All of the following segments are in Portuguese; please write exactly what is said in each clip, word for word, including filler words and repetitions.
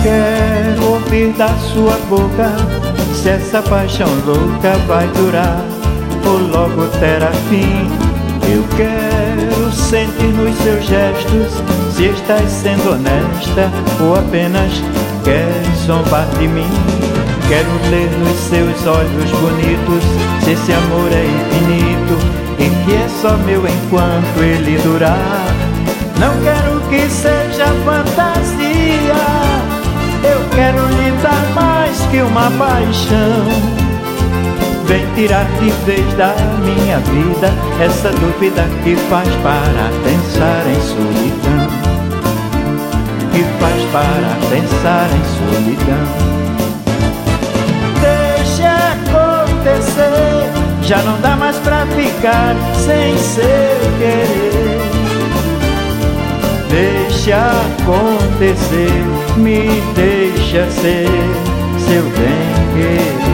quero ouvir da sua boca se essa paixão louca vai durar ou logo terá fim. Eu quero sentir nos seus gestos se estás sendo honesta ou apenas queres zombar de mim. Quero ler nos seus olhos bonitos se esse amor é infinito e que é só meu enquanto ele durar. Não quero que seja fantasia, eu quero lhe dar mais que uma paixão. Vem tirar de vez da minha vida essa dúvida que faz para pensar em solidão, que faz para pensar em solidão. Deixa acontecer, já não dá mais pra ficar sem seu querer. Deixa acontecer, me deixa ser seu bem-querer.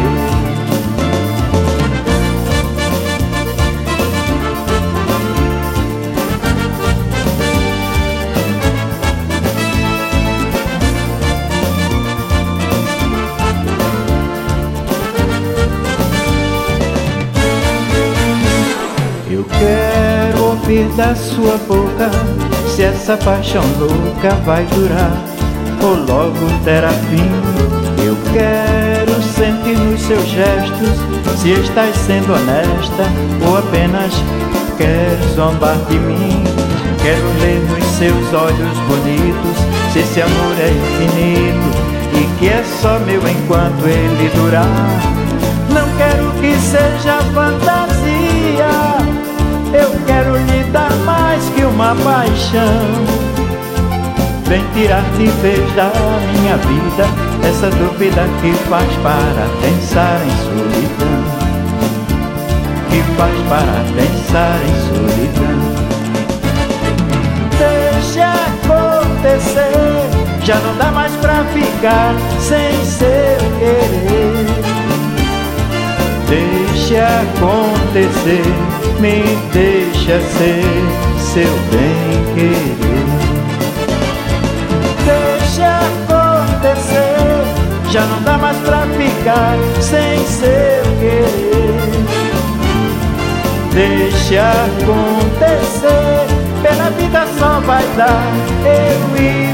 Eu quero ouvir da sua boca se essa paixão louca vai durar ou logo terá fim. Eu quero sentir nos seus gestos se estás sendo honesta ou apenas queres zombar de mim. Quero ler nos seus olhos bonitos se esse amor é infinito e que é só meu enquanto ele durar. Não quero que seja fantasia, eu quero lhe dar mais que uma paixão. Vem tirar de vez da minha vida essa dúvida que faz para pensar em solidão, que faz para pensar em solidão. Deixa acontecer, já não dá mais pra ficar sem seu querer. Deixa acontecer, me deixa ser seu bem-querer. Deixa acontecer, já não dá mais pra ficar sem seu querer. Deixa acontecer, pela vida só vai dar eu e